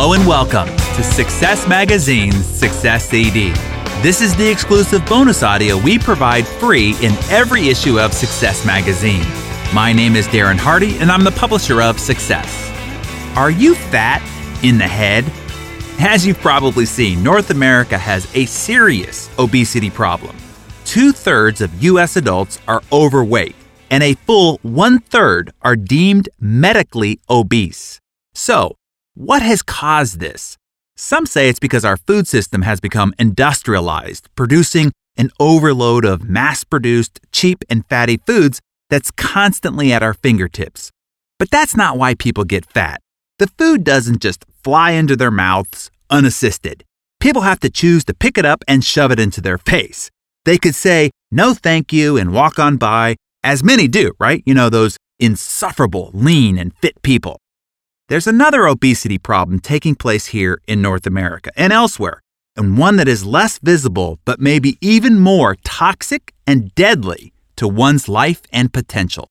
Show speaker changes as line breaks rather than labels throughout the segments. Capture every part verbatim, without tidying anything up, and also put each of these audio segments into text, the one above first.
Hello and welcome to Success Magazine's Success C D. This is the exclusive bonus audio we provide free in every issue of Success Magazine. My name is Darren Hardy, and I'm the publisher of Success. Are you fat in the head? As you've probably seen, North America has a serious obesity problem. Two-thirds of U S adults are overweight, and a full one-third are deemed medically obese. So, what has caused this? Some say it's because our food system has become industrialized, producing an overload of mass-produced, cheap and fatty foods that's constantly at our fingertips. But that's not why people get fat. The food doesn't just fly into their mouths unassisted. People have to choose to pick it up and shove it into their face. They could say, "No thank you," and walk on by, as many do, right? You know, those insufferable, lean and fit people. There's another obesity problem taking place here in North America and elsewhere, and one that is less visible but maybe even more toxic and deadly to one's life and potential.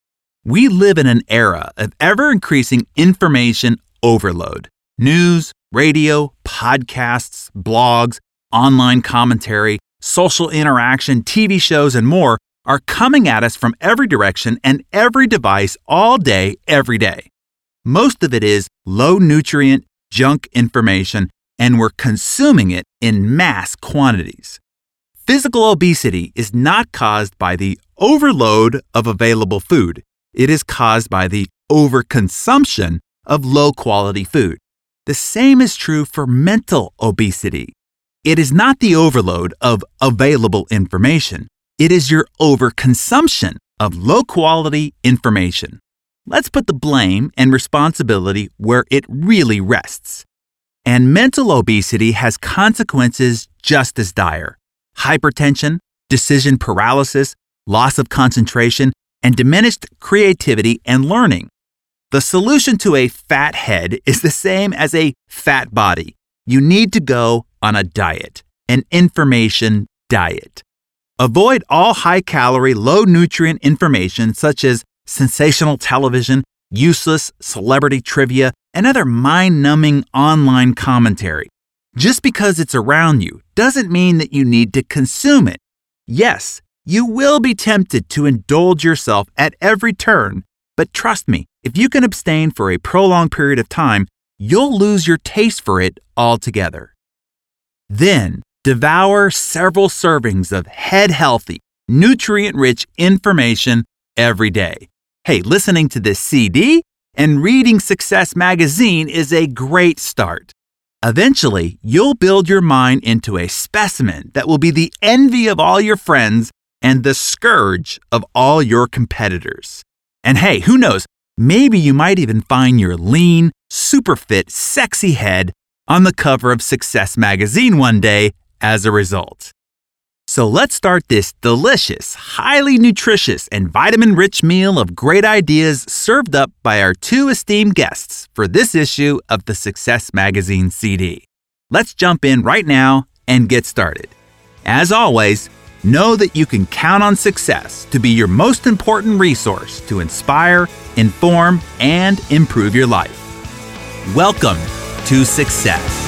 We live in an era of ever-increasing information overload. News, radio, podcasts, blogs, online commentary, social interaction, T V shows, and more are coming at us from every direction and every device all day, every day. Most of it is low-nutrient, junk information, and we're consuming it in mass quantities. Physical obesity is not caused by the overload of available food. It is caused by the overconsumption of low-quality food. The same is true for mental obesity. It is not the overload of available information. It is your overconsumption of low-quality information. Let's put the blame and responsibility where it really rests. And mental obesity has consequences just as dire. Hypertension, decision paralysis, loss of concentration, and diminished creativity and learning. The solution to a fat head is the same as a fat body. You need to go on a diet, an information diet. Avoid all high-calorie, low-nutrient information such as sensational television, useless celebrity trivia, and other mind-numbing online commentary. Just because it's around you doesn't mean that you need to consume it. Yes, you will be tempted to indulge yourself at every turn, but trust me, if you can abstain for a prolonged period of time, you'll lose your taste for it altogether. Then, devour several servings of head-healthy, nutrient-rich information every day. Hey, listening to this C D and reading Success Magazine is a great start. Eventually, you'll build your mind into a specimen that will be the envy of all your friends and the scourge of all your competitors. And hey, who knows, maybe you might even find your lean, super fit, sexy head on the cover of Success Magazine one day as a result. So let's start this delicious, highly nutritious, and vitamin-rich meal of great ideas served up by our two esteemed guests for this issue of the Success Magazine C D. Let's jump in right now and get started. As always, know that you can count on Success to be your most important resource to inspire, inform, and improve your life. Welcome to Success.